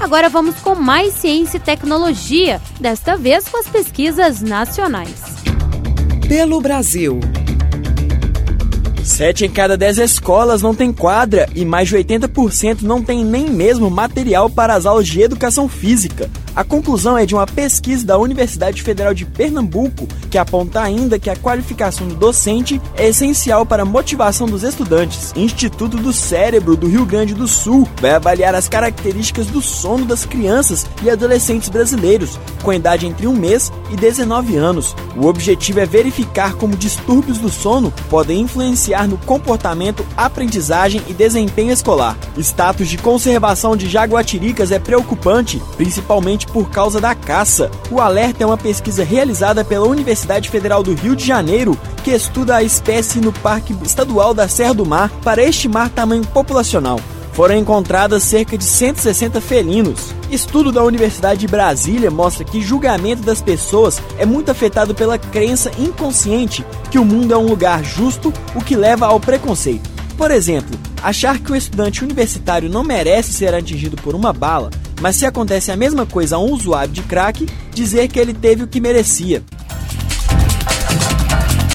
Agora vamos com mais ciência e tecnologia, desta vez com as pesquisas nacionais. Pelo Brasil. 7 em cada 10 escolas não tem quadra e mais de 80% não tem nem mesmo material para as aulas de educação física. A conclusão é de uma pesquisa da Universidade Federal de Pernambuco, que aponta ainda que a qualificação do docente é essencial para a motivação dos estudantes. O Instituto do Cérebro do Rio Grande do Sul vai avaliar as características do sono das crianças e adolescentes brasileiros, com idade entre 1 mês e 19 anos. O objetivo é verificar como distúrbios do sono podem influenciar no comportamento, aprendizagem e desempenho escolar. O status de conservação de jaguatiricas é preocupante, principalmente por causa da caça. O alerta é uma pesquisa realizada pela Universidade Federal do Rio de Janeiro, que estuda a espécie no Parque Estadual da Serra do Mar para estimar tamanho populacional. Foram encontradas cerca de 160 felinos. Estudo da Universidade de Brasília mostra que o julgamento das pessoas é muito afetado pela crença inconsciente que o mundo é um lugar justo, o que leva ao preconceito. Por exemplo, achar que o estudante universitário não merece ser atingido por uma bala, mas se acontece a mesma coisa a um usuário de crack, dizer que ele teve o que merecia.